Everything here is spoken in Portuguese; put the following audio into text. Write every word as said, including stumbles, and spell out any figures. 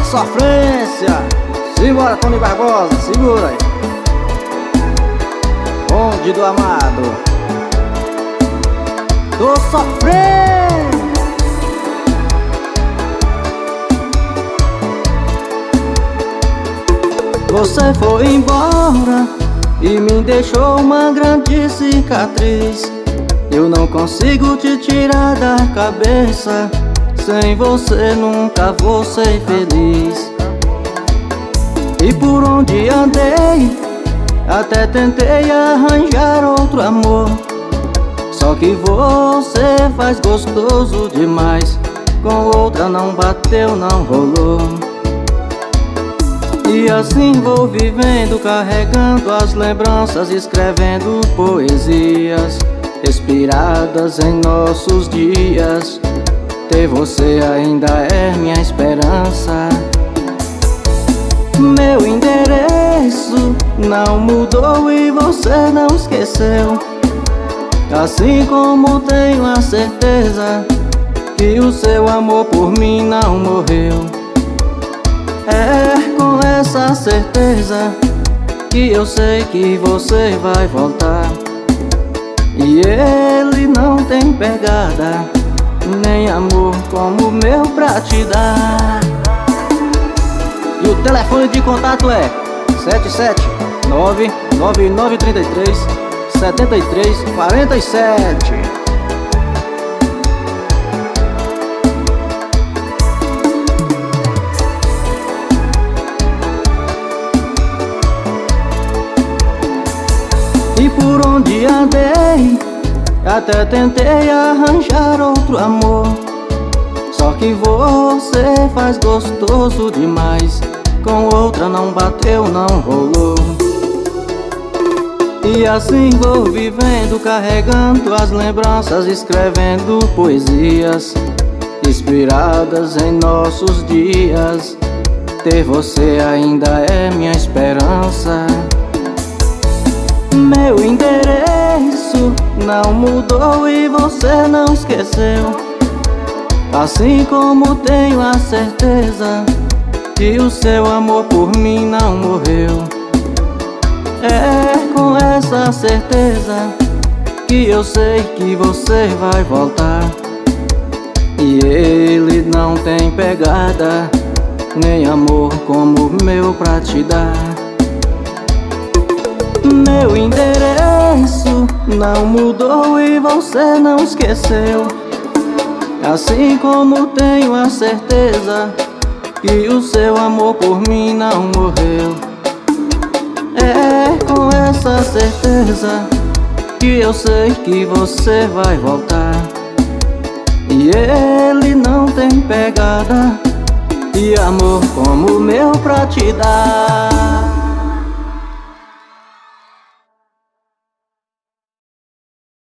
sofrência. Simbora, Tony Barbosa, segura aí. Bonde do amado. Tô sofrendo. Você foi embora e me deixou uma grande cicatriz. Eu não consigo te tirar da cabeça. Sem você nunca vou ser feliz. E por onde andei, até tentei arranjar outro amor. Só que você faz gostoso demais. Com outra não bateu, não rolou. E assim vou vivendo, carregando as lembranças, escrevendo poesias inspiradas em nossos dias. Ter você ainda é minha esperança. Meu endereço não mudou e você não esqueceu. Assim como tenho a certeza que o seu amor por mim não morreu. É com essa certeza que eu sei que você vai voltar. E ele não tem pegada, nem amor como o meu pra te dar. E o telefone de contato é sete sete nove nove nove três três sete três quatro sete. E por onde andei, até tentei arranjar outro amor. Só que você faz gostoso demais. Com outra não bateu, não rolou. E assim vou vivendo, carregando as lembranças, escrevendo poesias inspiradas em nossos dias. Ter você ainda é minha esperança. Meu endereço não mudou e você não esqueceu. Assim como tenho a certeza que o seu amor por mim não morreu. É com essa certeza que eu sei que você vai voltar. E ele não tem pegada, nem amor como o meu pra te dar. Meu endereço não mudou e você não esqueceu. Assim como tenho a certeza que o seu amor por mim não morreu. É com essa certeza que eu sei que você vai voltar. E ele não tem pegada e amor como o meu pra te dar.